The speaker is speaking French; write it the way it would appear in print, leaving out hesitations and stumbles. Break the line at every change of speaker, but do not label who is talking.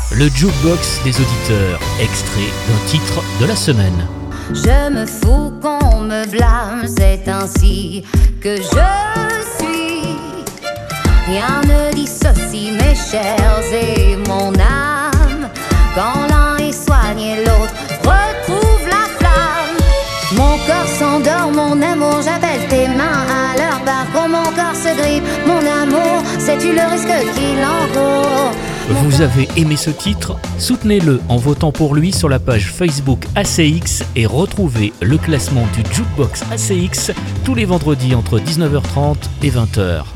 Le jukebox des auditeurs, extrait d'un titre de la semaine.
Je me fous qu'on me blâme, c'est ainsi que je suis. Rien ne dissocie mes chairs et mon âme. Quand l'un est soigné, l'autre retrouve la flamme. Mon corps s'endort, mon amour, j'appelle tes mains à leur parcours. Mon corps se grippe, mon amour, sais-tu le risque qu'il encourt?
Vous avez aimé ce titre? Soutenez-le en votant pour lui sur la page Facebook ACX et retrouvez le classement du Jukebox ACX tous les vendredis entre 19h30 et 20h.